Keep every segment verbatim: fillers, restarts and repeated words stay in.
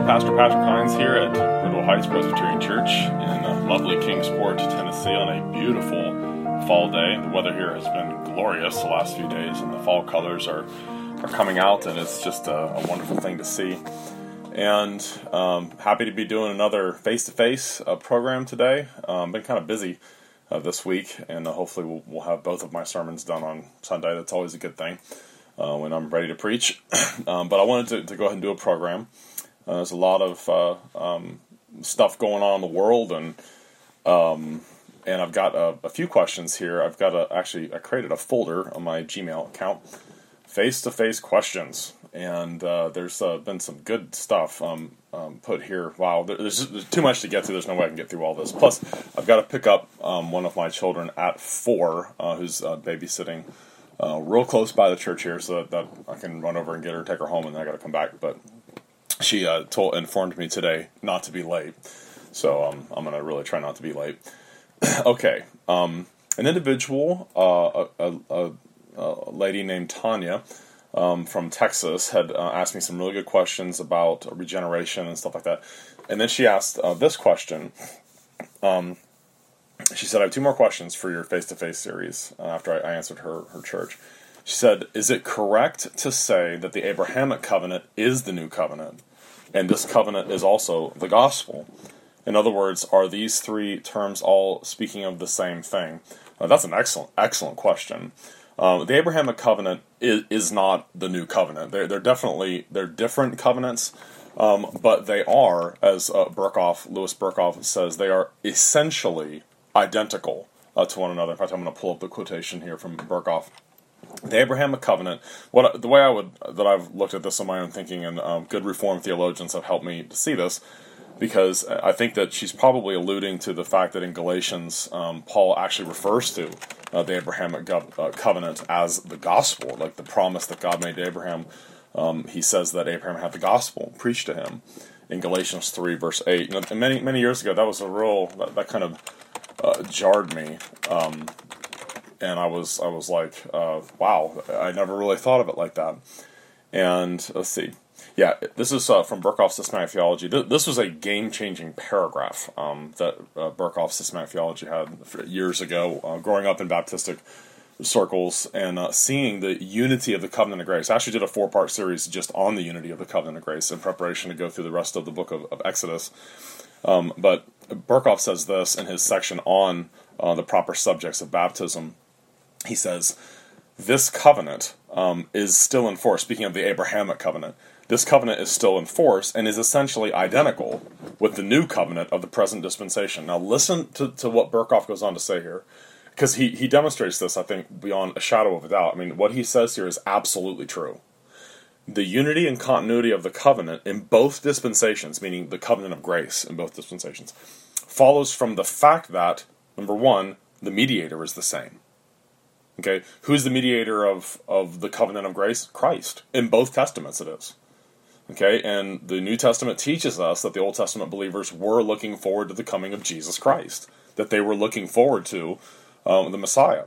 Pastor Patrick Hines here at Brittle Heights Presbyterian Church in uh, lovely Kingsport, Tennessee on a beautiful fall day. The weather here has been glorious the last few days, and the fall colors are, are coming out, and it's just a, a wonderful thing to see. And um, happy to be doing another face-to-face uh, program today. Um, been kind of busy uh, this week, and uh, hopefully we'll, we'll have both of my sermons done on Sunday. That's always a good thing uh, when I'm ready to preach. um, but I wanted to, to go ahead and do a program. Uh, there's a lot of uh, um, stuff going on in the world, and um, and I've got a, a few questions here. I've got a, actually I created a folder on my Gmail account, face-to-face questions, and uh, there's uh, been some good stuff um, um, put here. Wow, there's, there's too much to get to. There's no way I can get through all this. Plus, I've got to pick up um, one of my children at four, uh, who's uh, babysitting uh, real close by the church here, so that, that I can run over and get her, take her home, and then I got to come back, but. She uh, told informed me today not to be late, so um, I'm going to really try not to be late. Okay, um, an individual, uh, a, a, a lady named Tanya um, from Texas, had uh, asked me some really good questions about regeneration and stuff like that. And then she asked uh, this question. Um, she said, I have two more questions for your face-to-face series uh, after I, I answered her, her church. She said, is it correct to say that the Abrahamic covenant is the new covenant, and this covenant is also the gospel? In other words, are these three terms all speaking of the same thing? Uh, that's an excellent, excellent question. Um, the Abrahamic covenant is, is not the new covenant. They're, they're definitely, they're different covenants, um, but they are, as uh, Berkhof, Louis Berkhof says, they are essentially identical uh, to one another. In fact, I'm going to pull up the quotation here from Berkhof. The Abrahamic covenant, what the way I would that I've looked at this on my own thinking, and um, good Reformed theologians have helped me to see this, because I think that she's probably alluding to the fact that in Galatians, um, Paul actually refers to uh, the Abrahamic gov- uh, covenant as the gospel, like the promise that God made to Abraham. Um, he says that Abraham had the gospel preached to him in Galatians three, verse eight. You know, many many years ago, that was a real that, that kind of uh, jarred me. Um, And I was, I was like, uh, wow, I never really thought of it like that. And let's see. Yeah, this is uh, from Berkhof's Systematic Theology. This was a game-changing paragraph um, that uh, Berkhof's Systematic Theology had years ago, uh, growing up in Baptistic circles and uh, seeing the unity of the Covenant of Grace. I actually did a four-part series just on the unity of the Covenant of Grace in preparation to go through the rest of the book of, of Exodus. Um, but Berkhof says this in his section on uh, the proper subjects of baptism. He says, this covenant um, is still in force. Speaking of the Abrahamic covenant, this covenant is still in force and is essentially identical with the new covenant of the present dispensation. Now listen to, to what Berkhof goes on to say here, because he, he demonstrates this, I think, beyond a shadow of a doubt. I mean, what he says here is absolutely true. The unity and continuity of the covenant in both dispensations, meaning the covenant of grace in both dispensations, follows from the fact that, number one, the mediator is the same. Okay, who's the mediator of, of the covenant of grace? Christ. In both testaments it is. Okay, and the New Testament teaches us that the Old Testament believers were looking forward to the coming of Jesus Christ, that they were looking forward to um, the Messiah.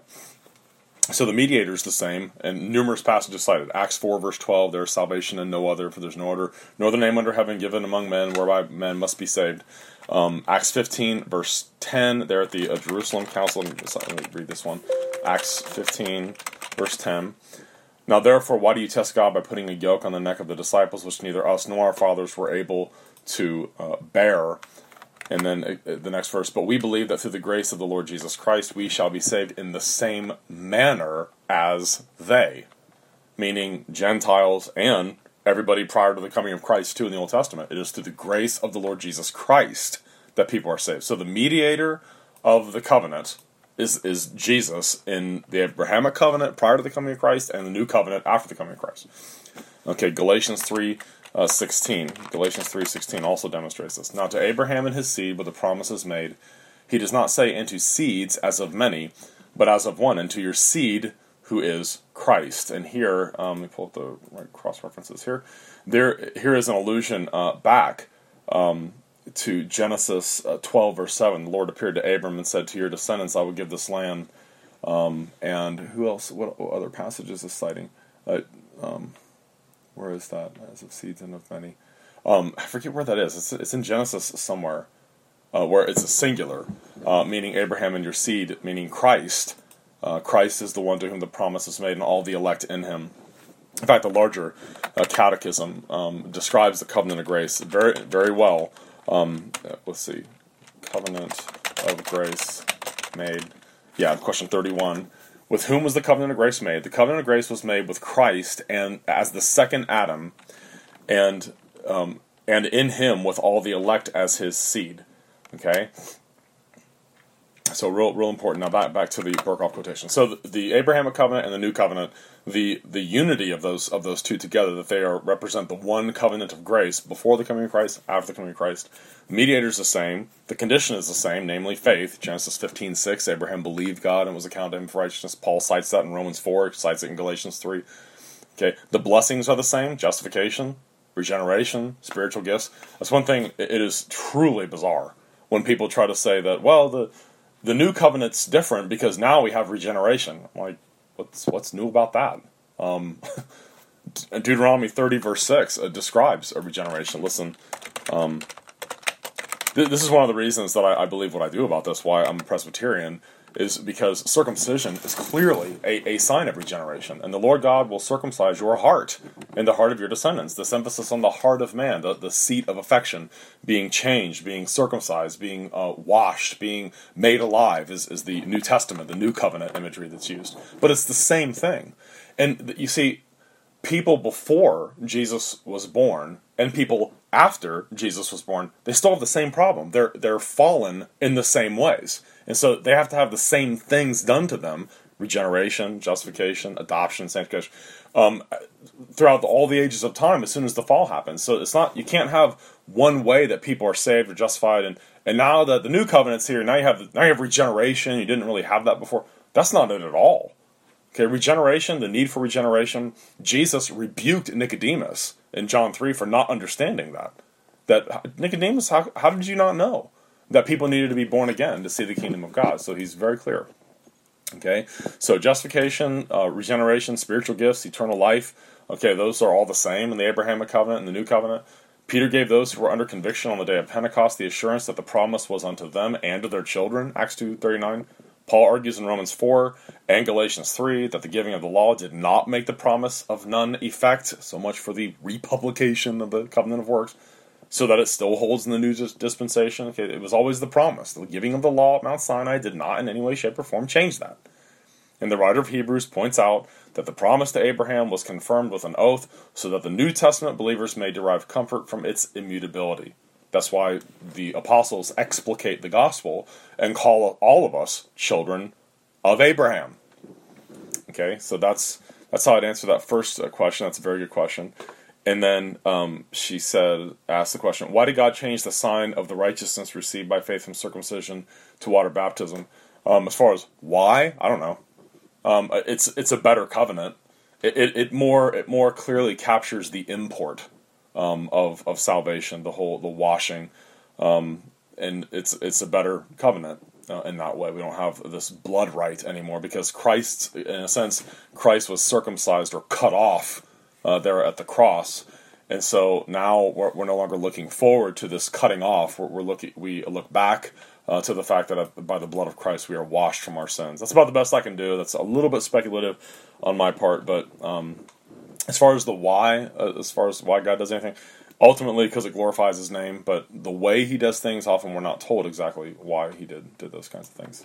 So the mediator is the same, and numerous passages cited. Acts four, verse twelve, there is salvation in no other, for there's no other, no other name under heaven given among men whereby men must be saved. Um, Acts fifteen, verse ten, there at the uh, Jerusalem Council. Let me, let me read this one. Acts fifteen, verse ten. Now therefore, why do you test God by putting a yoke on the neck of the disciples, which neither us nor our fathers were able to uh, bear? And then uh, the next verse, but we believe that through the grace of the Lord Jesus Christ, we shall be saved in the same manner as they. Meaning Gentiles and everybody prior to the coming of Christ too in the Old Testament. It is through the grace of the Lord Jesus Christ that people are saved. So the mediator of the covenant is is Jesus in the Abrahamic covenant prior to the coming of Christ and the new covenant after the coming of Christ. Okay, Galatians three sixteen. Galatians three sixteen also demonstrates this. Now to Abraham and his seed were the promises made. He does not say into seeds as of many, but as of one, and to your seed who is Christ. And here, um, let me pull up the right cross references here. There, here is an allusion uh, back um, to Genesis uh, twelve, verse seven. The Lord appeared to Abram and said, to your descendants I will give this land. Um, and who else, what other passages is citing? Uh, um, where is that? As of seeds and of many. Um, I forget where that is. It's, it's in Genesis somewhere, uh, where it's a singular, uh, meaning Abraham and your seed, meaning Christ. Uh, Christ is the one to whom the promise is made, and all the elect in him. In fact, the larger uh, catechism um, describes the covenant of grace very, very well. Um, let's see, covenant of grace made. Yeah, question thirty-one. With whom was the covenant of grace made? The covenant of grace was made with Christ, and as the second Adam, and um, and in him with all the elect as his seed. Okay. So real, real important. Now back back to the Berkhoff quotation. So the, the Abrahamic covenant and the New Covenant, the the unity of those of those two together, that they are represent the one covenant of grace before the coming of Christ, after the coming of Christ. The mediator is the same. The condition is the same, namely faith. Genesis fifteen six. Abraham believed God and was accounted to him for righteousness. Paul cites that in Romans four. Cites it in Galatians three. Okay. The blessings are the same: justification, regeneration, spiritual gifts. That's one thing. It is truly bizarre when people try to say that, well, the The new covenant's different because now we have regeneration. I'm like, what's what's new about that? Um, Deuteronomy thirty verse six uh, describes a regeneration. Listen, um, th- this is one of the reasons that I, I believe what I do about this, why I'm a Presbyterian, is because circumcision is clearly a, a sign of regeneration. And the Lord God will circumcise your heart and the heart of your descendants. This emphasis on the heart of man, the, the seat of affection, being changed, being circumcised, being uh, washed, being made alive is, is the New Testament, the New Covenant imagery that's used. But it's the same thing. And you see, people before Jesus was born and people after Jesus was born, they still have the same problem. They're they're fallen in the same ways. And so they have to have the same things done to them: regeneration, justification, adoption, sanctification, um, throughout the, all the ages of time as soon as the fall happens. So it's not, you can't have one way that people are saved or justified, and, and now that the new covenant's here, now you have now you have regeneration. You didn't really have that before. That's not it at all. Okay, regeneration, the need for regeneration. Jesus rebuked Nicodemus in John three for not understanding that. That Nicodemus, how, how did you not know that people needed to be born again to see the kingdom of God? So he's very clear. Okay, so justification, uh, regeneration, spiritual gifts, eternal life. Okay, those are all the same in the Abrahamic covenant and the New Covenant. Peter gave those who were under conviction on the day of Pentecost the assurance that the promise was unto them and to their children, Acts two thirty-nine. Paul argues in Romans four and Galatians three that the giving of the law did not make the promise of none effect. So much for the republication of the covenant of works, so that it still holds in the new dispensation. Okay, it was always the promise. The giving of the law at Mount Sinai did not in any way, shape, or form change that. And the writer of Hebrews points out that the promise to Abraham was confirmed with an oath, so that the New Testament believers may derive comfort from its immutability. That's why the apostles explicate the gospel and call all of us children of Abraham. Okay, so that's that's how I'd answer that first question. That's a very good question. And then um, she said, asked the question, why did God change the sign of the righteousness received by faith from circumcision to water baptism? Um, as far as why, I don't know. Um, it's it's a better covenant. It, it it more it more clearly captures the import um, of of salvation, the whole the washing, um, and it's it's a better covenant uh, in that way. We don't have this blood rite anymore because Christ, in a sense, Christ was circumcised or cut off uh, there at the cross, and so now we're, we're no longer looking forward to this cutting off. We're, we're looking we look back. Uh, to the fact that by the blood of Christ we are washed from our sins. That's about the best I can do. That's a little bit speculative on my part, but um, as far as the why, uh, as far as why God does anything, ultimately because it glorifies His name, but the way He does things, often we're not told exactly why He did did those kinds of things.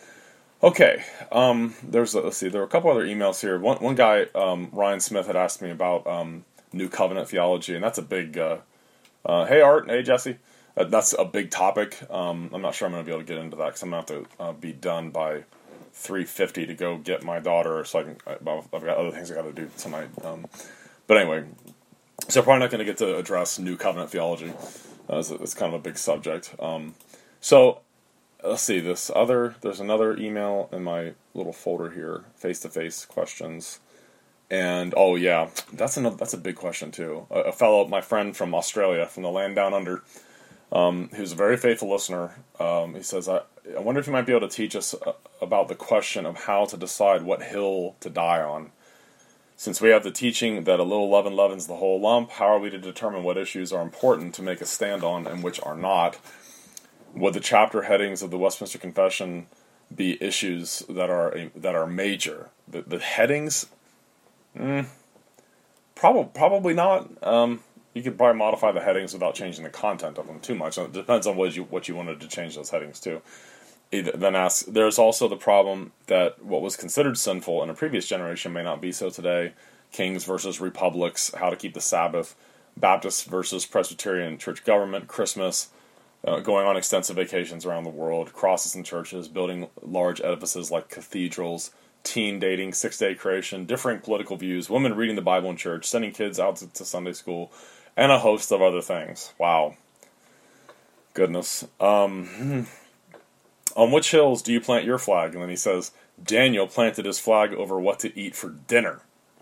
Okay, um, there's a, let's see, there are a couple other emails here. One one guy, um, Ryan Smith, had asked me about um, New Covenant theology, and that's a big. Uh, uh, hey Art, hey Jesse. Uh, that's a big topic. Um, I'm not sure I'm going to be able to get into that because I'm going to have to uh, be done by three fifty to go get my daughter. So I can, I've got other things I got to do tonight. Um, but anyway, so I'm probably not going to get to address New Covenant theology. Uh, it's, it's kind of a big subject. Um, so let's see this other. There's another email in my little folder here. Face-to-face questions. And oh yeah, that's another. That's a big question too. A, a fellow, my friend from Australia, from the land down under. Um, who's a very faithful listener. Um, he says, I, I wonder if you might be able to teach us uh, about the question of how to decide what hill to die on. Since we have the teaching that a little leaven leavens the whole lump, how are we to determine what issues are important to make a stand on and which are not? Would the chapter headings of the Westminster Confession be issues that are that are major? The, the headings, mm, probably probably not. Um, you could probably modify the headings without changing the content of them too much. It depends on what you what you wanted to change those headings to. Then ask. There's also the problem that what was considered sinful in a previous generation may not be so today. Kings versus republics, how to keep the Sabbath, Baptist versus Presbyterian church government, Christmas, uh, going on extensive vacations around the world, crosses in churches, building large edifices like cathedrals, teen dating, six-day creation, differing political views, women reading the Bible in church, sending kids out to, to Sunday school, and a host of other things. Wow. Goodness. Um... On which hills do you plant your flag? And then he says, Daniel planted his flag over what to eat for dinner.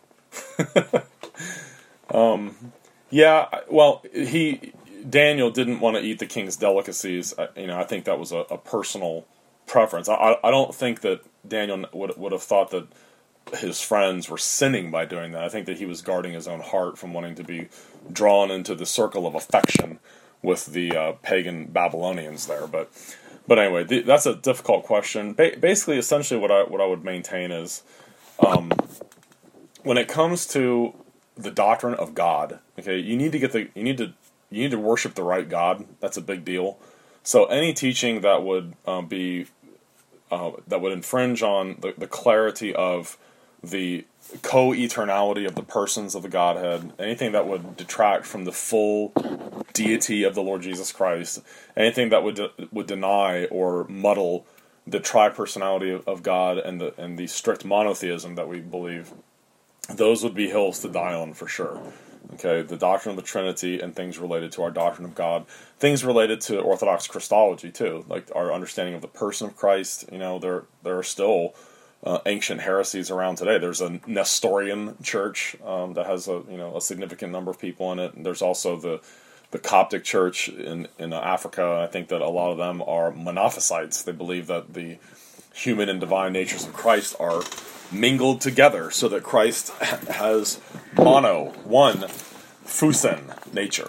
um, yeah, well, he Daniel didn't want to eat the king's delicacies. I, you know, I think that was a, a personal preference. I, I don't think that Daniel would would have thought that his friends were sinning by doing that. I think that he was guarding his own heart from wanting to be drawn into the circle of affection with the uh, pagan Babylonians there, but. But anyway, th- that's a difficult question. Ba- basically, essentially, what I what I would maintain is, um, when it comes to the doctrine of God, okay, you need to get the you need to you need to worship the right God. That's a big deal. So any teaching that would um, be uh, that would infringe on the, the clarity of the co-eternality of the persons of the Godhead, anything that would detract from the full deity of the Lord Jesus Christ, anything that would de- would deny or muddle the tri-personality of, of God and the and the strict monotheism that we believe, those would be hills to die on for sure. Okay, the doctrine of the Trinity and things related to our doctrine of God, things related to Orthodox Christology too, like our understanding of the person of Christ. You know, there there are still Uh, ancient heresies around today. There's a Nestorian church um, that has a you know a significant number of people in it. And there's also the the Coptic church in in Africa. I think that a lot of them are monophysites. They believe that the human and divine natures of Christ are mingled together, so that Christ has mono, one, phusin nature.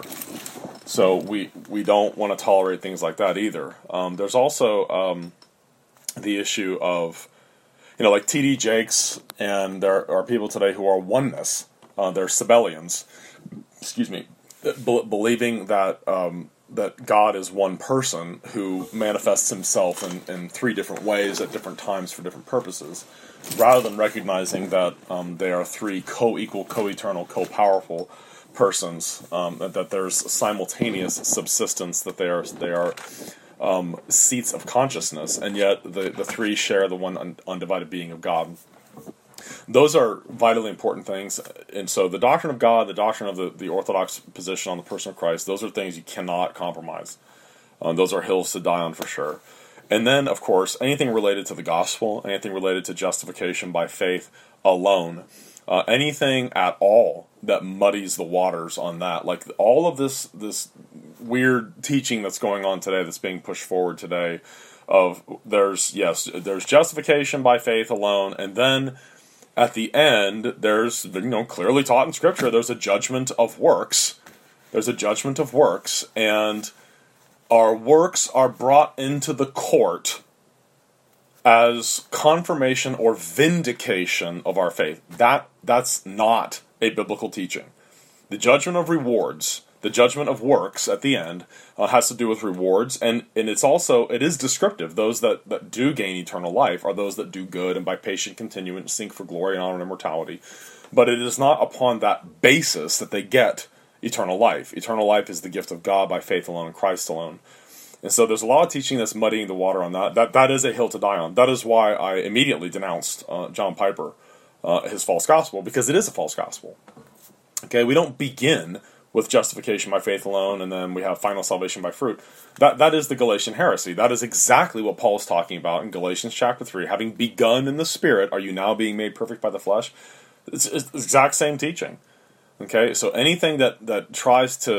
So we we don't want to tolerate things like that either. Um, there's also um, the issue of You know, like T D Jakes, and there are people today who are oneness. Uh, they're Sabellians, excuse me, be- believing that um, that God is one person who manifests himself in, in three different ways at different times for different purposes, rather than recognizing that um, they are three co-equal, co-eternal, co-powerful persons, um, that, that there's simultaneous subsistence, that they are they are Um, seats of consciousness, and yet the, the three share the one un- undivided being of God. Those are vitally important things, and so the doctrine of God, the doctrine of the, the Orthodox position on the person of Christ, those are things you cannot compromise. Um, those are hills to die on for sure. And then, of course, anything related to the gospel, anything related to justification by faith alone, uh, anything at all that muddies the waters on that, like all of this this weird teaching that's going on today, that's being pushed forward today, of there's yes there's justification by faith alone, and then at the end there's, you know, clearly taught in Scripture, there's a judgment of works. There's a judgment of works, and our works are brought into the court as confirmation or vindication of our faith. That that's not a biblical teaching. The judgment of rewards, the judgment of works at the end, uh, has to do with rewards, and, and it's also, it is descriptive. Those that, that do gain eternal life are those that do good and by patient continuance seek for glory and honor and immortality. But it is not upon that basis that they get eternal life. Eternal life is the gift of God by faith alone in Christ alone. And so there's a lot of teaching that's muddying the water on that. That that is a hill to die on. That is why I immediately denounced uh, John Piper, uh, his false gospel, because it is a false gospel. Okay, we don't begin with justification by faith alone, and then we have final salvation by fruit. That that is the Galatian heresy. That is exactly what Paul is talking about in Galatians chapter three. Having begun in the Spirit, are you now being made perfect by the flesh? It's, it's the exact same teaching. Okay, so anything that, that tries to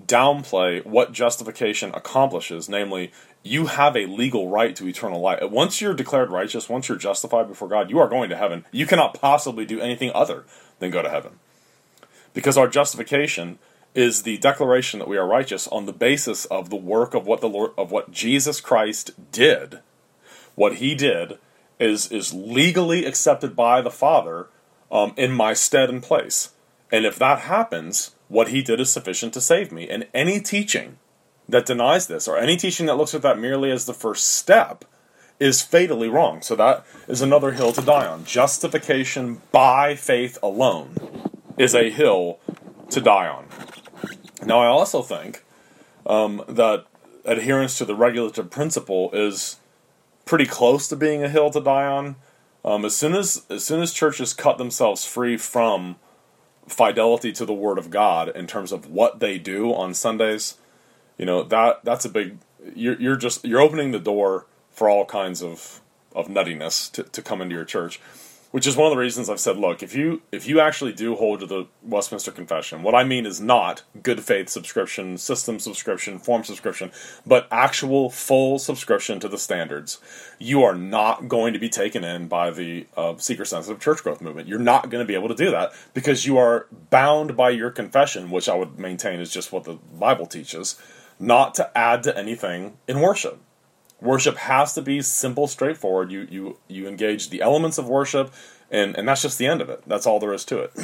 downplay what justification accomplishes, namely, you have a legal right to eternal life. Once you're declared righteous, once you're justified before God, you are going to heaven. You cannot possibly do anything other than go to heaven. Because our justification is the declaration that we are righteous on the basis of the work of what the Lord, of what Jesus Christ did. What he did is is legally accepted by the Father um, in my stead and place. And if that happens, what he did is sufficient to save me. And any teaching that denies this, or any teaching that looks at that merely as the first step, is fatally wrong. So that is another hill to die on. Justification by faith alone is a hill to die on. Now, I also think um, that adherence to the regulative principle is pretty close to being a hill to die on. Um, as soon as as soon as churches cut themselves free from fidelity to the Word of God in terms of what they do on Sundays, you know, that that's a big. You're you're just you're opening the door for all kinds of of nuttiness to, to come into your church, which is one of the reasons I've said, look, if you if you actually do hold to the Westminster Confession, what I mean is not good faith subscription, system subscription, form subscription, but actual full subscription to the standards, you are not going to be taken in by the uh, seeker-sensitive church growth movement. You're not going to be able to do that because you are bound by your confession, which I would maintain is just what the Bible teaches, not to add to anything in worship. Worship has to be simple, straightforward. You you you engage the elements of worship, and, and that's just the end of it. That's all there is to it.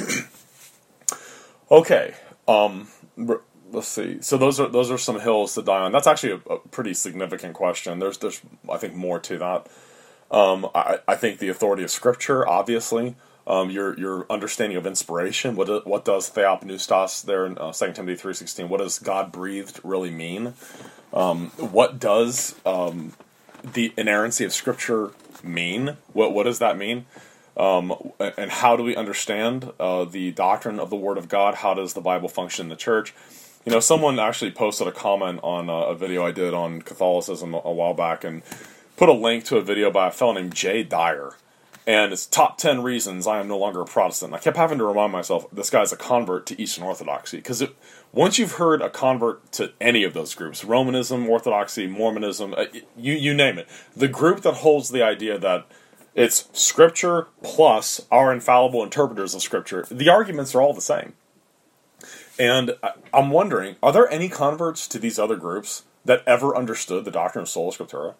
Okay, um, let's see. So those are those are some hills to die on. That's actually a, a pretty significant question. There's there's I think more to that. Um, I I think the authority of Scripture, obviously. Um, your your understanding of inspiration. What what does theopneustos there in uh, Second Timothy three sixteen? What does God breathed really mean? Um, what does um, the inerrancy of Scripture mean? What what does that mean? Um, and how do we understand uh, the doctrine of the Word of God? How does the Bible function in the church? You know, someone actually posted a comment on uh, a video I did on Catholicism a, a while back and put a link to a video by a fellow named Jay Dyer. And it's top ten reasons I am no longer a Protestant. I kept having to remind myself, this guy's a convert to Eastern Orthodoxy. Because once you've heard a convert to any of those groups, Romanism, Orthodoxy, Mormonism, uh, you, you name it, the group that holds the idea that it's Scripture plus our infallible interpreters of Scripture, the arguments are all the same. And I'm wondering, are there any converts to these other groups that ever understood the doctrine of Sola Scriptura?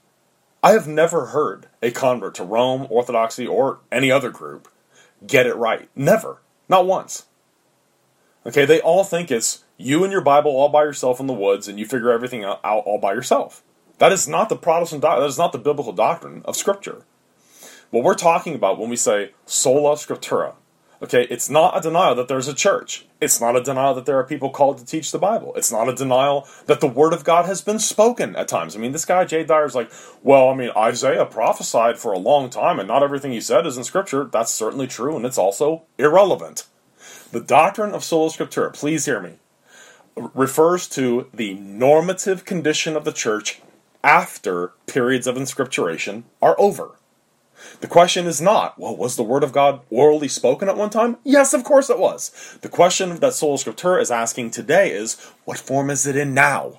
I have never heard a convert to Rome, Orthodoxy, or any other group get it right. Never. Not once. Okay, they all think it's you and your Bible all by yourself in the woods and you figure everything out all by yourself. That is not the Protestant doctrine. That is not the biblical doctrine of Scripture. What we're talking about when we say Sola Scriptura, okay, it's not a denial that there's a church. It's not a denial that there are people called to teach the Bible. It's not a denial that the Word of God has been spoken at times. I mean, this guy, Jay Dyer, is like, well, I mean, Isaiah prophesied for a long time, and not everything he said is in Scripture. That's certainly true, and it's also irrelevant. The doctrine of Sola Scriptura, please hear me, refers to the normative condition of the church after periods of inscripturation are over. The question is not, well, was the Word of God orally spoken at one time? Yes, of course it was. The question that Sola Scriptura is asking today is, what form is it in now?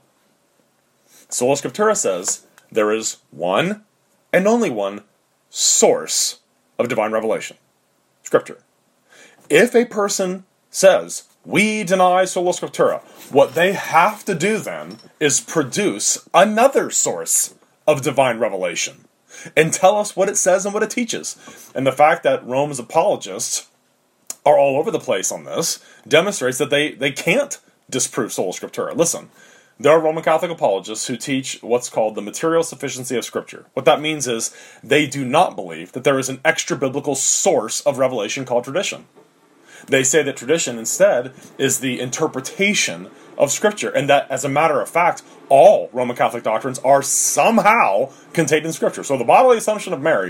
Sola Scriptura says there is one and only one source of divine revelation, Scripture. If a person says, we deny Sola Scriptura, what they have to do then is produce another source of divine revelation and tell us what it says and what it teaches. And the fact that Rome's apologists are all over the place on this demonstrates that they, they can't disprove Sola Scriptura. Listen, there are Roman Catholic apologists who teach what's called the material sufficiency of Scripture. What that means is they do not believe that there is an extra-biblical source of revelation called tradition. They say that tradition instead is the interpretation of Scripture, and that, as a matter of fact, all Roman Catholic doctrines are somehow contained in Scripture. So the bodily assumption of Mary,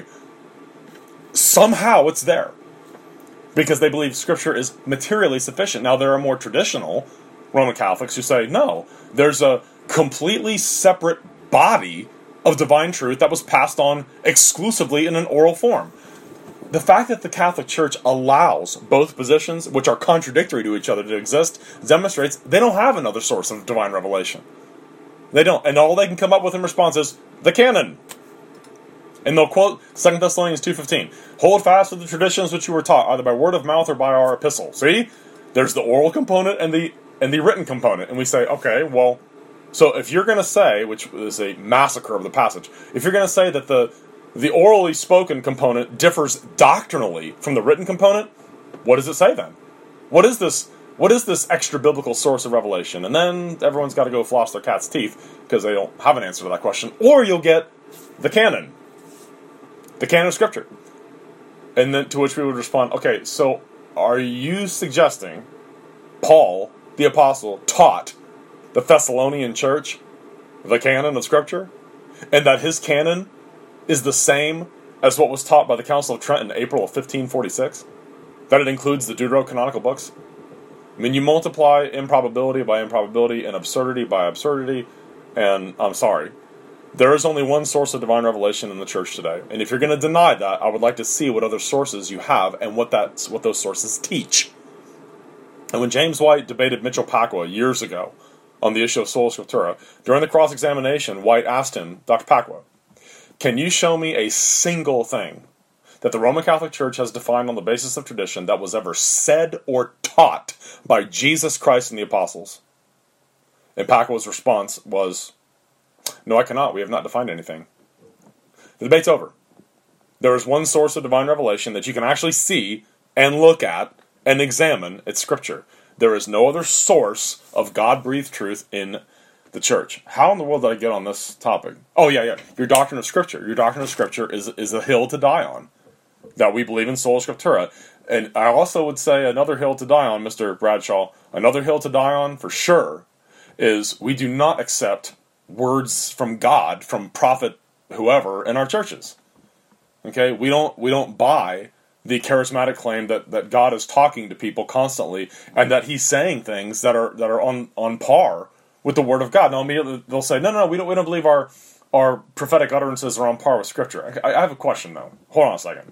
somehow it's there, because they believe Scripture is materially sufficient. Now, there are more traditional Roman Catholics who say, no, there's a completely separate body of divine truth that was passed on exclusively in an oral form. the fact that the Catholic Church allows both positions, which are contradictory to each other, to exist, demonstrates they don't have another source of divine revelation. They don't. And all they can come up with in response is the canon. And they'll quote Second Thessalonians two fifteen. Hold fast to the traditions which you were taught, either by word of mouth or by our epistle. See? There's the oral component and the and the written component. And we say, okay, well, so if you're going to say, which is a massacre of the passage, if you're going to say that the the orally spoken component differs doctrinally from the written component, what does it say then? What is this What is this extra biblical source of revelation? And then everyone's got to go floss their cat's teeth because they don't have an answer to that question. Or you'll get the canon. The canon of Scripture. And then to which we would respond, okay, so are you suggesting Paul, the apostle, taught the Thessalonian church the canon of Scripture? And that his canon is the same as what was taught by the Council of Trent in April of fifteen forty-six? That it includes the deuterocanonical books? I mean, you multiply improbability by improbability and absurdity by absurdity, and I'm sorry. There is only one source of divine revelation in the church today. And if you're going to deny that, I would like to see what other sources you have and what that's, what those sources teach. And when James White debated Mitchell Pacwa years ago on the issue of Sola Scriptura, during the cross-examination, White asked him, Doctor Pacwa, can you show me a single thing that the Roman Catholic Church has defined on the basis of tradition that was ever said or taught by Jesus Christ and the apostles? And Pacwa's response was, no, I cannot. We have not defined anything. The debate's over. There is one source of divine revelation that you can actually see and look at and examine. It's Scripture. There is no other source of God-breathed truth in the church. How in the world did I get on this topic? Oh, yeah, yeah. Your doctrine of Scripture. Your doctrine of Scripture is, is a hill to die on. That we believe in Sola Scriptura. And I also would say another hill to die on, Mister Bradshaw, another hill to die on for sure, is we do not accept words from God, from prophet whoever, in our churches. Okay? We don't we don't buy the charismatic claim that, that God is talking to people constantly and that he's saying things that are that are on, on par with the Word of God. Now immediately they'll say, no, no, no, we don't we don't believe our our prophetic utterances are on par with Scripture. I, I have a question though. Hold on a second.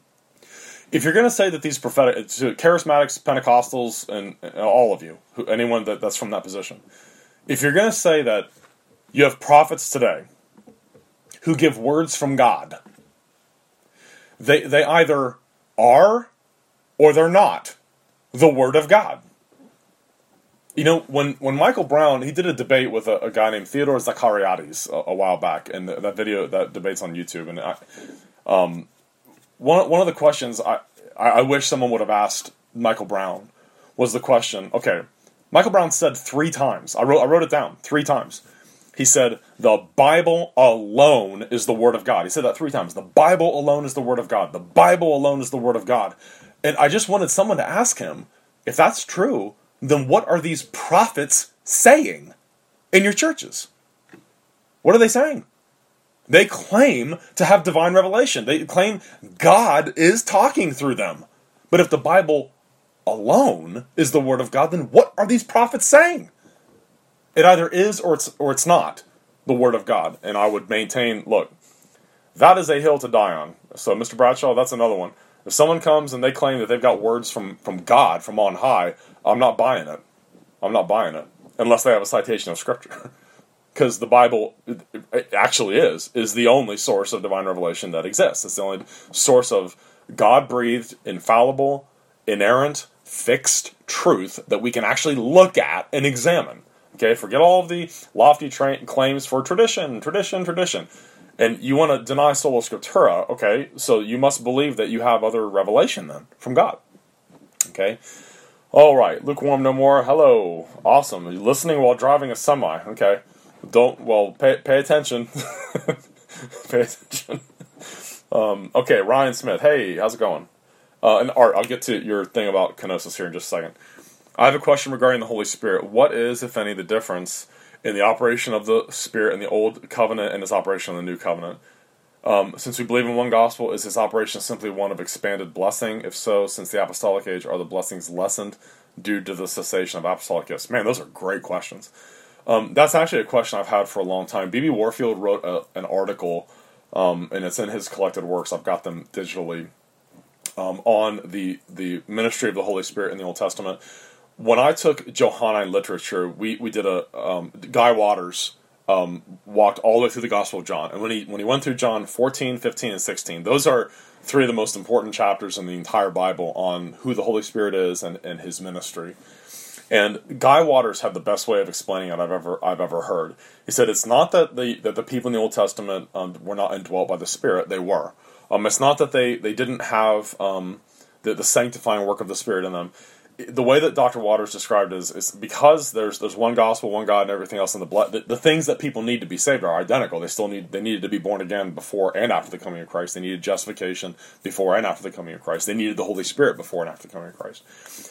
If you're going to say that these prophetic, charismatics, Pentecostals, and, and all of you, who, anyone that, that's from that position, if you're going to say that you have prophets today who give words from God, they they either are or they're not the Word of God. You know, when, when Michael Brown, he did a debate with a, a guy named Theodore Zachariadis a, a while back, and the, that video, that debate's on YouTube, and I, um, One one of the questions I, I wish someone would have asked Michael Brown was the question, okay, Michael Brown said three times, I wrote I wrote it down, three times. He said, the Bible alone is the Word of God. He said that three times. The Bible alone is the Word of God. The Bible alone is the Word of God. And I just wanted someone to ask him, if that's true, then what are these prophets saying in your churches? What are they saying? They claim to have divine revelation. They claim God is talking through them. But if the Bible alone is the Word of God, then what are these prophets saying? It either is or it's or it's not the Word of God. And I would maintain, look, that is a hill to die on. So, Mister Bradshaw, that's another one. If someone comes and they claim that they've got words from, from God, from on high, I'm not buying it. I'm not buying it. Unless they have a citation of Scripture. Because the Bible, it actually is, is the only source of divine revelation that exists. It's the only source of God-breathed, infallible, inerrant, fixed truth that we can actually look at and examine. Okay, forget all of the lofty tra- claims for tradition, tradition, tradition. And you want to deny Sola Scriptura, okay, so you must believe that you have other revelation then, from God. Okay? All right, lukewarm no more. Hello. Awesome. You're listening while driving a semi. Okay. Don't, well, pay pay attention. Pay attention. Um, okay, Ryan Smith. Hey, how's it going? Uh, and Art, I'll get to your thing about kenosis here in just a second. I have a question regarding the Holy Spirit. What is, if any, the difference in the operation of the Spirit in the Old Covenant and its operation in the New Covenant? Um, since we believe in one gospel, is this operation simply one of expanded blessing? If so, since the apostolic age, are the blessings lessened due to the cessation of apostolic gifts? Man, those are great questions. Um, that's actually a question I've had for a long time. B B Warfield wrote a, an article, um, and it's in his collected works. I've got them digitally. um, on the the ministry of the Holy Spirit in the Old Testament. When I took Johannine literature, we, we did a um, Guy Waters um, walked all the way through the Gospel of John, and when he when he went through John fourteen, fifteen, and sixteen, those are three of the most important chapters in the entire Bible on who the Holy Spirit is and, and his ministry. And Guy Waters had the best way of explaining it I've ever I've ever heard. He said it's not that the that the people in the Old Testament um, were not indwelt by the Spirit; they were. Um, it's not that they they didn't have um, the the sanctifying work of the Spirit in them. The way that Doctor Waters described it is, is because there's there's one gospel, one God, and everything else in the blood. The, the things that people need to be saved are identical. They still need they needed to be born again before and after the coming of Christ. They needed justification before and after the coming of Christ. They needed the Holy Spirit before and after the coming of Christ.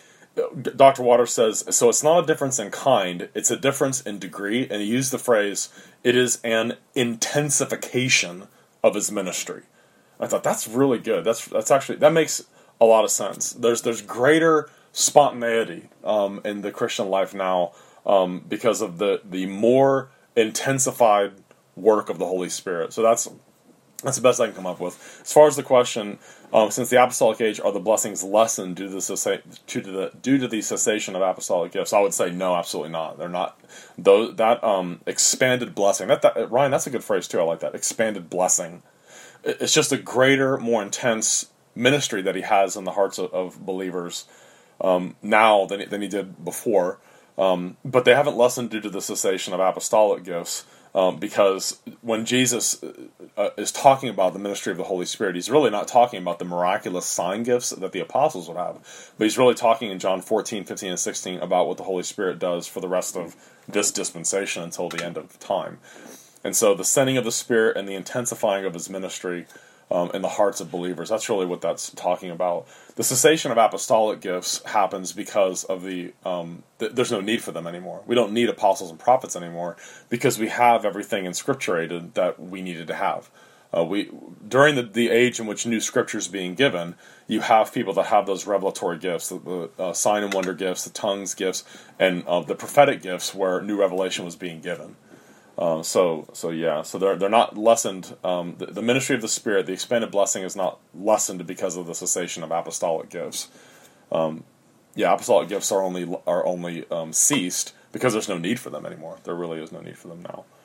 Doctor Waters says, so it's not a difference in kind, it's a difference in degree, and he used the phrase, it is an intensification of his ministry. I thought, that's really good. That's that's actually, that makes a lot of sense. There's there's greater spontaneity um, in the Christian life now um, because of the, the more intensified work of the Holy Spirit. So that's that's the best I can come up with. As far as the question, um, since the apostolic age, are the blessings lessened due to the, cessa- due to the due to the cessation of apostolic gifts? I would say no, absolutely not. They're not. Though that um, expanded blessing, that, that Ryan, that's a good phrase too. I like that, expanded blessing. It's just a greater, more intense ministry that he has in the hearts of, of believers um, now than than he did before. Um, but they haven't lessened due to the cessation of apostolic gifts. Um, because when Jesus uh, is talking about the ministry of the Holy Spirit, he's really not talking about the miraculous sign gifts that the apostles would have, but he's really talking in John fourteen, fifteen, and sixteen about what the Holy Spirit does for the rest of this dispensation until the end of time. And so the sending of the Spirit and the intensifying of his ministry um, in the hearts of believers, that's really what that's talking about. The cessation of apostolic gifts happens because of the, um, th- there's no need for them anymore. We don't need apostles and prophets anymore because we have everything inscripturated that we needed to have. Uh, we during the, the age in which new scripture is being given, you have people that have those revelatory gifts, the, the uh, sign and wonder gifts, the tongues gifts, and uh, the prophetic gifts where new revelation was being given. Um, so, so yeah, so they're they're not lessened. Um, the, the ministry of the Spirit, the expanded blessing, is not lessened because of the cessation of apostolic gifts. Um, yeah, apostolic gifts are only are only um, ceased because there's no need for them anymore. There really is no need for them now.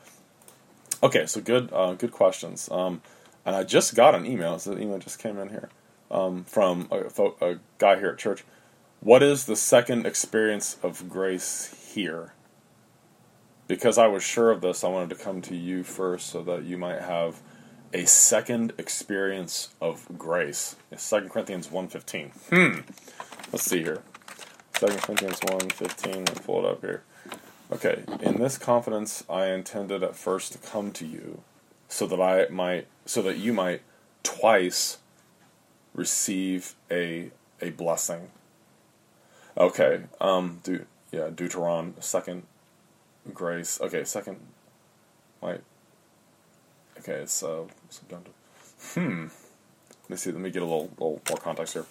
Okay, so good uh, good questions. Um, and I just got an email. So the email just came in here um, from a, a guy here at church. What is the second experience of grace here? Because I was sure of this, I wanted to come to you first so that you might have a second experience of grace. Second Corinthians one fifteen. Hmm. Let's see here. Second Corinthians one fifteen. Let me pull it up here. Okay. In this confidence I intended at first to come to you so that I might so that you might twice receive a a blessing. Okay. Um do yeah, Deuteron second grace. Okay, second. Wait. Okay, it's uh. It's down to, hmm. Let me see. Let me get a little, little more context here.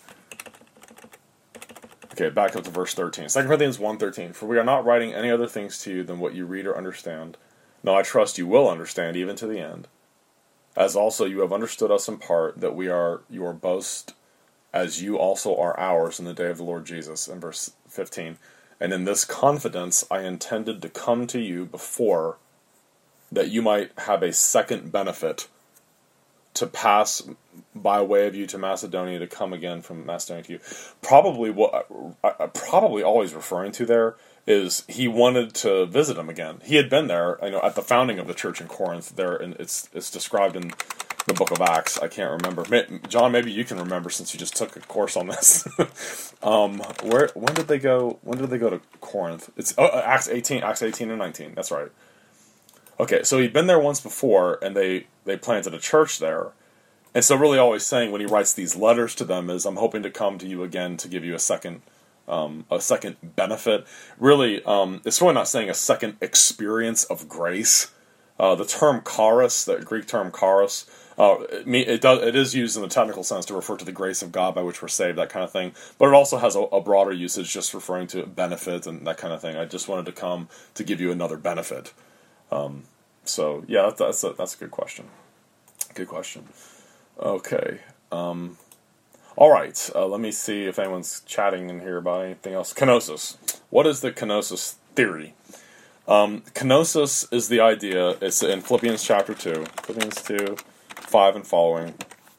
Okay, back up to verse thirteen. Second Corinthians one thirteen. For we are not writing any other things to you than what you read or understand. No, I trust you will understand even to the end. As also you have understood us in part, that we are your boast, as you also are ours in the day of the Lord Jesus. In verse fifteen. And in this confidence I intended to come to you before, that you might have a second benefit to pass by way of you to Macedonia, to come again from Macedonia to you. Probably what I, I probably always referring to there is he wanted to visit him again. He had been there, you know, at the founding of the church in Corinth. There, and it's it's described in the book of Acts. I can't remember. John, maybe you can remember since you just took a course on this. um, where when did they go? When did they go to Corinth? It's oh, Acts eighteen, Acts eighteen and nineteen. That's right. Okay, so he'd been there once before, and they they planted a church there. And so, really, all he's saying when he writes these letters to them is, "I'm hoping to come to you again to give you a second." Um, a second benefit. Really, um, it's really not saying a second experience of grace. Uh, the term charis, the Greek term charis, uh, it, it, does, it is used in the technical sense to refer to the grace of God by which we're saved, that kind of thing. But it also has a, a broader usage, just referring to benefit and that kind of thing. I just wanted to come to give you another benefit. Um, so, yeah, that's a, that's a good question. Good question. Okay. Um, All right, uh, let me see if anyone's chatting in here about anything else. Kenosis. What is the kenosis theory? Um, kenosis is the idea, it's in Philippians chapter two, Philippians two, five and following,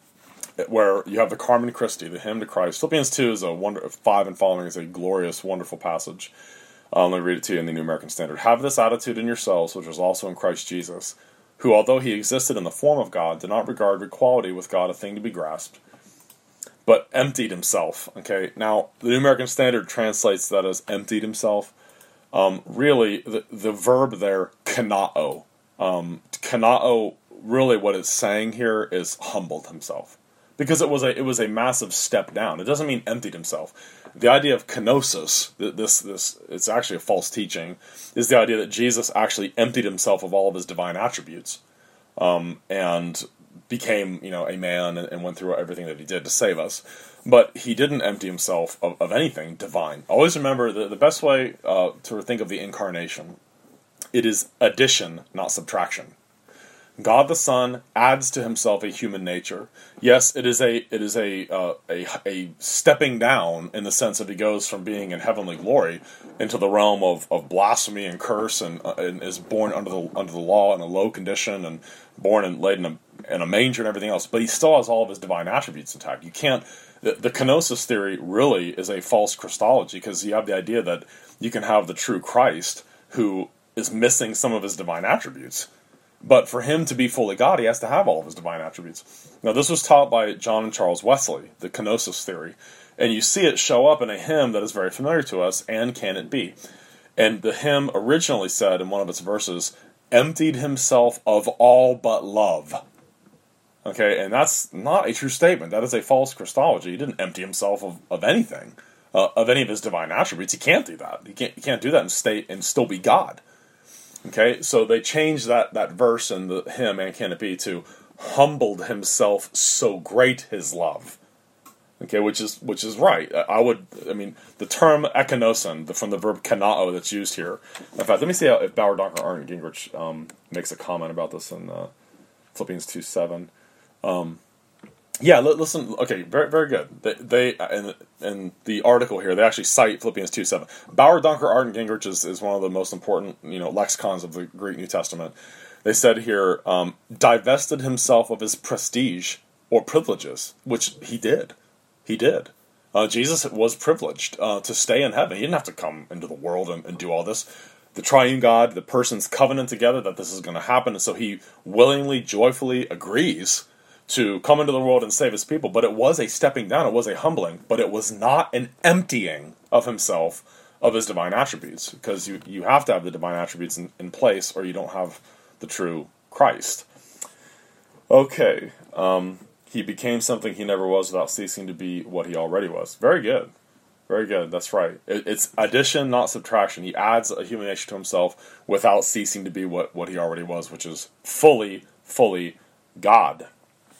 where you have the Carmen Christi, the hymn to Christ. Philippians two is a wonder, five and following is a glorious, wonderful passage. Um, let me read it to you in the New American Standard. Have this attitude in yourselves, which was also in Christ Jesus, who, although he existed in the form of God, did not regard equality with God a thing to be grasped, but emptied himself. Okay, now the New American Standard translates that as emptied himself. Um, really, the, the verb there, kanao. Um, kanao, really what it's saying here is humbled himself. Because it was a it was a massive step down. It doesn't mean emptied himself. The idea of kenosis, this this it's actually a false teaching, is the idea that Jesus actually emptied himself of all of his divine attributes, um, and became, you know, a man and, and went through everything that he did to save us. But he didn't empty himself of, of anything divine. Always remember the, the best way uh, to think of the incarnation, it is addition, not subtraction. God the Son adds to himself a human nature. Yes, it is a it is a uh, a a stepping down in the sense that he goes from being in heavenly glory into the realm of, of blasphemy and curse, and, uh, and is born under the under the law in a low condition, and born and laid in a, in a manger and everything else. But he still has all of his divine attributes intact. You can't. The, the kenosis theory really is a false Christology, because you have the idea that you can have the true Christ who is missing some of his divine attributes. But for him to be fully God, he has to have all of his divine attributes. Now, this was taught by John and Charles Wesley, the kenosis theory. And you see it show up in a hymn that is very familiar to us, And Can It Be? And the hymn originally said in one of its verses, emptied himself of all but love. Okay, and that's not a true statement. That is a false Christology. He didn't empty himself of, of anything, uh, of any of his divine attributes. He can't do that. He can't, he can't do that and stay and still be God. Okay, so they changed that, that verse in the hymn, And Can It Be, to humbled himself, so great his love. Okay, which is which is right. I would, I mean, the term ekenosin, the, from the verb kanao that's used here. In fact, let me see how, if Bauer, Donker, Arndt, and Gingrich um, makes a comment about this in uh, Philippians two seven. Um, yeah, listen, okay, very very good. They, they in, in the article here, they actually cite Philippians two seven. Bauer, Donker, Arndt, and Gingrich is, is one of the most important, you know, lexicons of the Greek New Testament. They said here, um, divested himself of his prestige or privileges, which he did. He did. Uh, Jesus was privileged uh, to stay in heaven. He didn't have to come into the world and, and do all this. The triune God, the persons covenant together that this is going to happen, and so he willingly, joyfully agrees to come into the world and save his people. But it was a stepping down, it was a humbling, but it was not an emptying of himself of his divine attributes, because you, you have to have the divine attributes in, in place, or you don't have the true Christ. Okay, um, he became something he never was without ceasing to be what he already was. Very good. Very good, that's right. It, it's addition, not subtraction. He adds a human nature to himself without ceasing to be what, what he already was, which is fully, fully God.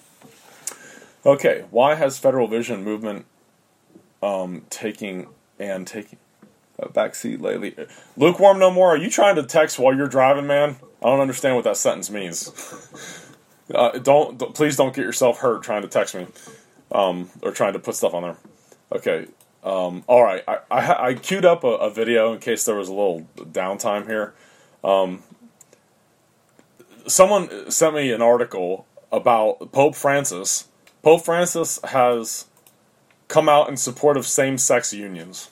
Okay, why has Federal Vision movement um, taking and taking a backseat lately? Lukewarm no more. Are you trying to text while you're driving, man? I don't understand what that sentence means. uh, don't, don't please don't get yourself hurt trying to text me um, or trying to put stuff on there. Okay. Um, all right. I, I I queued up a, a video in case there was a little downtime here. Um, someone sent me an article about Pope Francis. Pope Francis has come out in support of same-sex unions.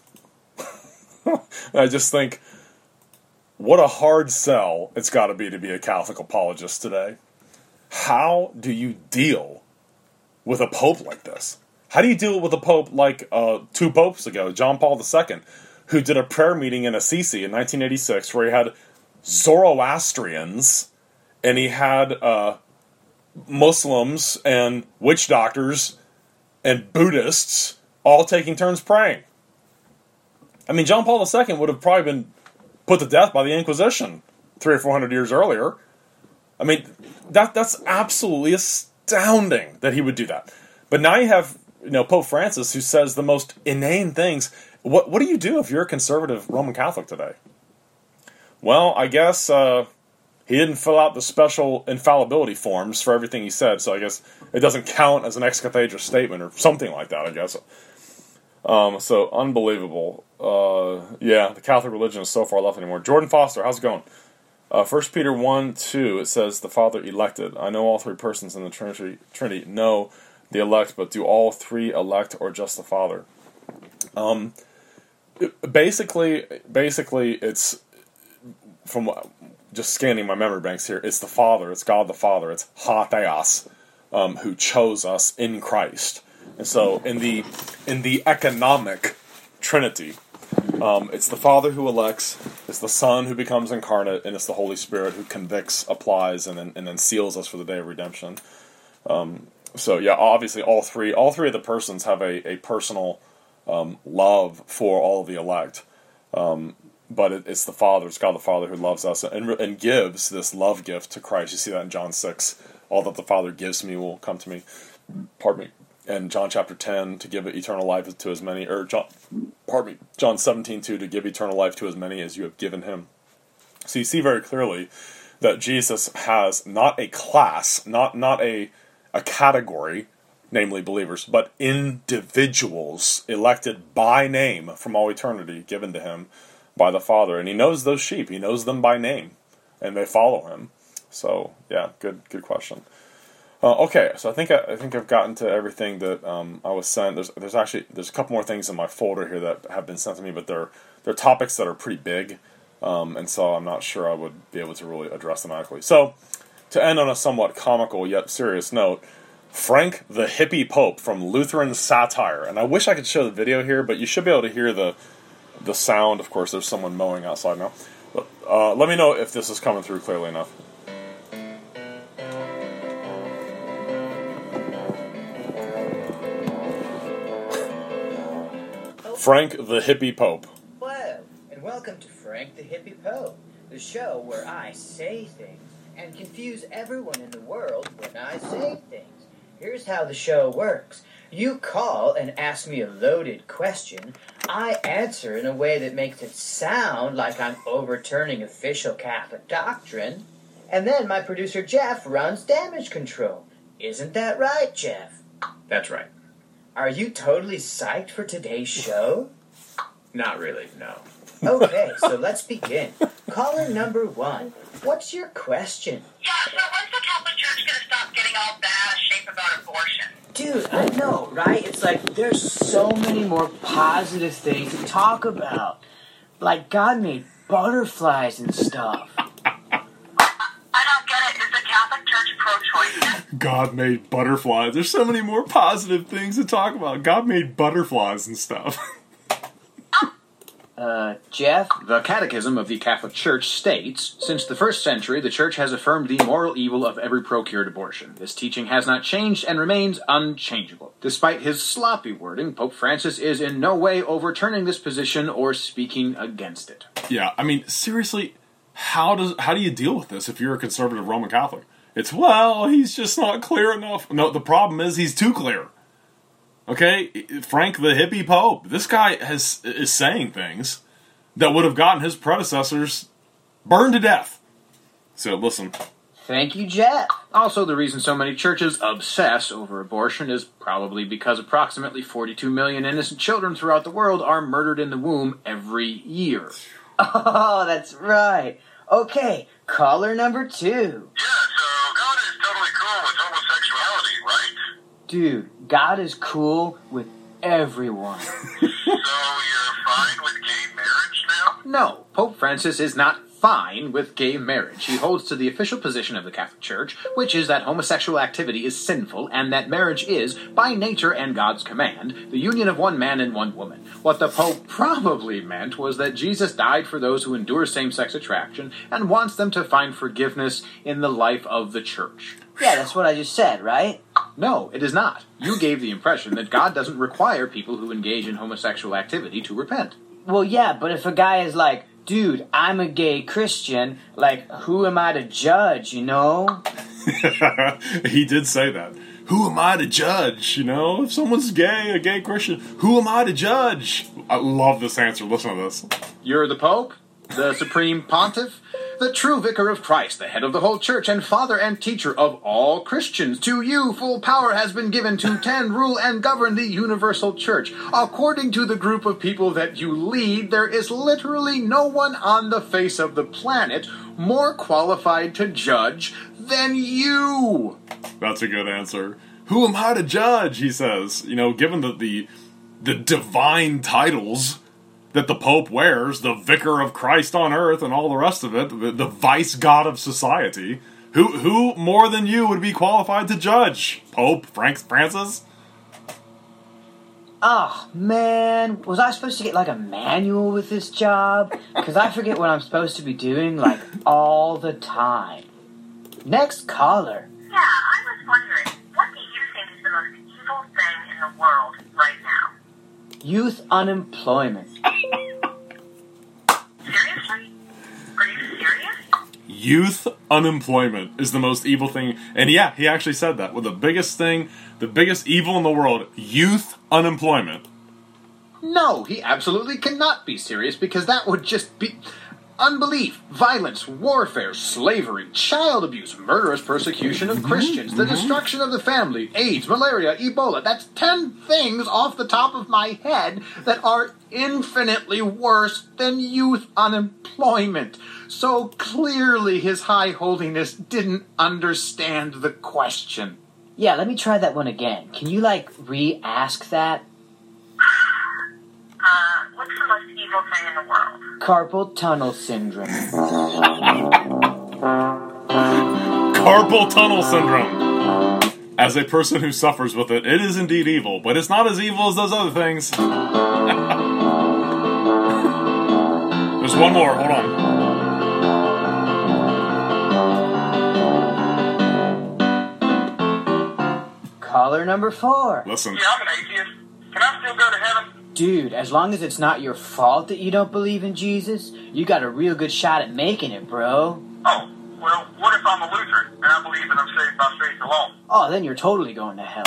I just think, what a hard sell it's got to be to be a Catholic apologist today. How do you deal with a pope like this? How do you deal with a pope like uh, two popes ago, John Paul the Second, who did a prayer meeting in Assisi in nineteen eighty-six where he had Zoroastrians and he had uh, Muslims and witch doctors and Buddhists all taking turns praying? I mean, John Paul the Second would have probably been put to death by the Inquisition three or four hundred years earlier. I mean, that that's absolutely astounding that he would do that. But now you have, you know, Pope Francis, who says the most inane things. What what do you do if you're a conservative Roman Catholic today? Well, I guess uh, he didn't fill out the special infallibility forms for everything he said, so I guess it doesn't count as an ex cathedra statement or something like that, I guess. Um, so, unbelievable. Uh, yeah, the Catholic religion is so far left anymore. Jordan Foster, how's it going? Uh, First Peter one two, it says, the Father elected. I know all three persons in the Trinity, Trinity know the elect, but do all three elect or just the Father? Um, it, basically, basically, it's, from just scanning my memory banks here, it's the Father, it's God the Father, it's Ha Theos, um, who chose us in Christ. And so, in the in the economic Trinity, um, it's the Father who elects, it's the Son who becomes incarnate, and it's the Holy Spirit who convicts, applies, and then and then seals us for the day of redemption. Um, so, yeah, obviously, all three all three of the persons have a a personal um, love for all of the elect. Um, but it, it's the Father, it's God the Father who loves us and and gives this love gift to Christ. You see that in John six. All that the Father gives me will come to me. Pardon me. And John chapter ten, to give eternal life to as many, or John, pardon me, John seventeen two, to give eternal life to as many as you have given him. So you see very clearly that Jesus has not a class, not not a a category, namely believers, but individuals elected by name from all eternity, given to him by the Father. And he knows those sheep, he knows them by name, and they follow him. So, yeah, good good question. Uh, okay, so I think I, I think I've gotten to everything that um, I was sent. There's there's actually there's a couple more things in my folder here that have been sent to me, but they're they're topics that are pretty big, um, and so I'm not sure I would be able to really address them adequately. So, to end on a somewhat comical yet serious note, Frank the Hippie Pope from Lutheran Satire, and I wish I could show the video here, but you should be able to hear the the sound. Of course, there's someone mowing outside now. But uh, let me know if this is coming through clearly enough. Frank the Hippie Pope. Hello, and welcome to Frank the Hippie Pope, the show where I say things and confuse everyone in the world when I say things. Here's how the show works. You call and ask me a loaded question. I answer in a way that makes it sound like I'm overturning official Catholic doctrine. And then my producer Jeff runs damage control. Isn't that right, Jeff? That's right. Are you totally psyched for today's show? Not really, no. Okay, so let's begin. Caller number one, what's your question? Yeah, so when's the Catholic Church going to stop getting all bad out of shape about abortion? Dude, I know, right? It's like there's so many more positive things to talk about. Like God made butterflies and stuff. I don't get it. Is the Catholic Church pro-choice? God made butterflies. There's so many more positive things to talk about. God made butterflies and stuff. Uh, Jeff? The Catechism of the Catholic Church states, since the first century, the Church has affirmed the moral evil of every procured abortion. This teaching has not changed and remains unchangeable. Despite his sloppy wording, Pope Francis is in no way overturning this position or speaking against it. Yeah, I mean, seriously, how does how do you deal with this if you're a conservative Roman Catholic? It's, well, he's just not clear enough. No, the problem is he's too clear. Okay, Frank the Hippie Pope. This guy has is saying things that would have gotten his predecessors burned to death. So listen. Thank you, Jeff. Also, the reason so many churches obsess over abortion is probably because approximately forty-two million innocent children throughout the world are murdered in the womb every year. Oh, that's right. Okay, caller number two. Yeah, so God is totally cool with homosexuality, right? Dude, God is cool with everyone. So you're fine with gay marriage now? No, Pope Francis is not fine with gay marriage. He holds to the official position of the Catholic Church, which is that homosexual activity is sinful and that marriage is, by nature and God's command, the union of one man and one woman. What the Pope probably meant was that Jesus died for those who endure same-sex attraction and wants them to find forgiveness in the life of the Church. Yeah, that's what I just said, right? No, it is not. You gave the impression that God doesn't require people who engage in homosexual activity to repent. Well, yeah, but if a guy is like, dude, I'm a gay Christian, like, who am I to judge, you know? He did say that. Who am I to judge, you know? If someone's gay, a gay Christian, who am I to judge? I love this answer. Listen to this. You're the Pope? The Supreme Pontiff? The true Vicar of Christ, the head of the whole church, and father and teacher of all Christians. To you full power has been given to tend, rule, and govern the universal church. According to the group of people that you lead, there is literally no one on the face of the planet more qualified to judge than you. That's a good answer. Who am I to judge, he says. You know, given the, the, the divine titles that the Pope wears, the Vicar of Christ on earth and all the rest of it, the, the vice god of society, who who more than you would be qualified to judge? Pope Frank Francis? Oh, man. Was I supposed to get, like, a manual with this job? Because I forget what I'm supposed to be doing, like, all the time. Next caller. Yeah, I was wondering, what do you think is the most evil thing in the world right now? Youth unemployment. Seriously? Are you serious? Youth unemployment is the most evil thing. And yeah, he actually said that. Well, the biggest thing, the biggest evil in the world, youth unemployment. No, he absolutely cannot be serious, because that would just be unbelief, violence, warfare, slavery, child abuse, murderous persecution of Christians, the destruction of the family, AIDS, malaria, Ebola. That's ten things off the top of my head that are infinitely worse than youth unemployment. So clearly His High Holiness didn't understand the question. Yeah, let me try that one again. Can you, like, re-ask that? Uh, what's the most evil thing in the world? Carpal tunnel syndrome. Carpal tunnel syndrome. As a person who suffers with it, it is indeed evil, but it's not as evil as those other things. There's one more, hold on. Caller number four. Listen. Yeah, I'm an atheist. Can I still go to heaven? Dude, as long as it's not your fault that you don't believe in Jesus, you got a real good shot at making it, bro. Oh, well, what if I'm a Lutheran and I believe that I'm saved by faith alone? Oh, then you're totally going to hell.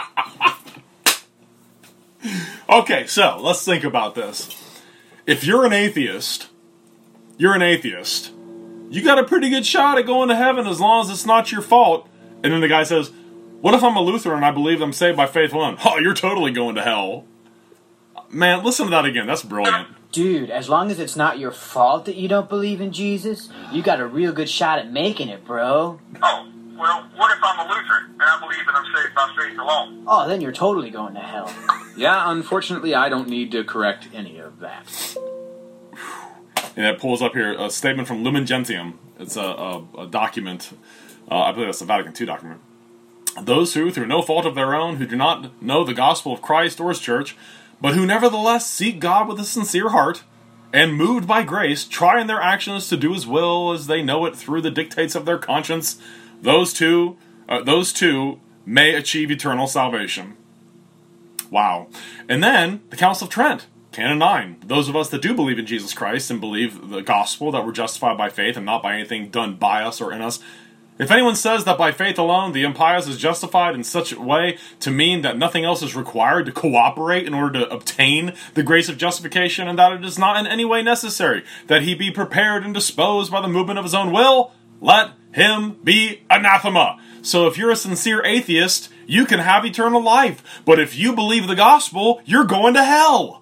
Okay, so let's think about this. If you're an atheist, you're an atheist. You got a pretty good shot at going to heaven as long as it's not your fault. And then the guy says, what if I'm a Lutheran and I believe I'm saved by faith alone? Oh, you're totally going to hell. Man, listen to that again. That's brilliant. Dude, as long as it's not your fault that you don't believe in Jesus, you got a real good shot at making it, bro. Oh, well, what if I'm a Lutheran and I believe that I'm saved by faith alone? Oh, then you're totally going to hell. Yeah, unfortunately, I don't need to correct any of that. And it pulls up here a statement from Lumen Gentium. It's a, a, a document. Uh, I believe that's the Vatican two document. Those who, through no fault of their own, who do not know the gospel of Christ or His church, but who nevertheless seek God with a sincere heart, and moved by grace, try in their actions to do His will as they know it through the dictates of their conscience, those two, uh, those two may achieve eternal salvation. Wow. And then, the Council of Trent, Canon nine. Those of us that do believe in Jesus Christ and believe the gospel, that we're justified by faith and not by anything done by us or in us. If anyone says that by faith alone the impious is justified in such a way to mean that nothing else is required to cooperate in order to obtain the grace of justification, and that it is not in any way necessary that he be prepared and disposed by the movement of his own will, let him be anathema. So if you're a sincere atheist, you can have eternal life. But if you believe the gospel, you're going to hell.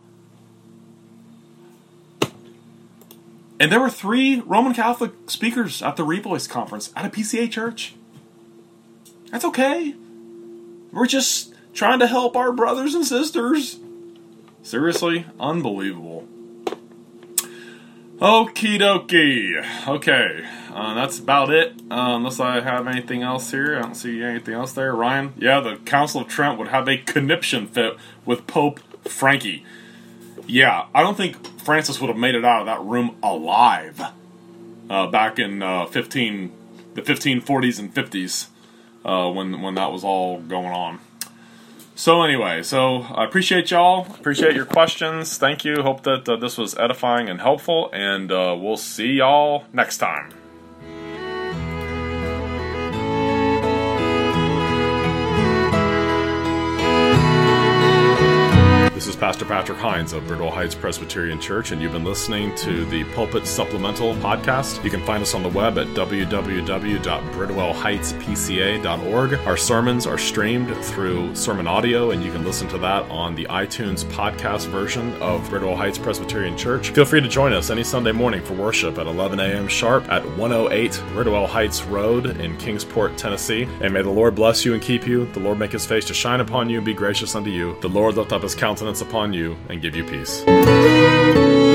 And there were three Roman Catholic speakers at the Revoice Conference at a P C A church. That's okay. We're just trying to help our brothers and sisters. Seriously, unbelievable. Okie dokie. Okay, uh, that's about it. Uh, unless I have anything else here. I don't see anything else there. Ryan? Yeah, the Council of Trent would have a conniption fit with Pope Frankie. Yeah, I don't think Francis would have made it out of that room alive uh, back in uh, fifteen, the fifteen forties and fifties uh, when when that was all going on. So anyway, so I appreciate y'all. Appreciate your questions. Thank you. Hope that uh, this was edifying and helpful, and uh, we'll see y'all next time. This is Pastor Patrick Hines of Bridwell Heights Presbyterian Church, and you've been listening to the Pulpit Supplemental Podcast. You can find us on the web at w w w dot bridwell heights p c a dot org. Our sermons are streamed through Sermon Audio, and you can listen to that on the iTunes podcast version of Bridwell Heights Presbyterian Church. Feel free to join us any Sunday morning for worship at eleven a.m. sharp at one oh eight Bridwell Heights Road in Kingsport, Tennessee. And may the Lord bless you and keep you. The Lord make his face to shine upon you and be gracious unto you. The Lord lift up his countenance upon you and give you peace.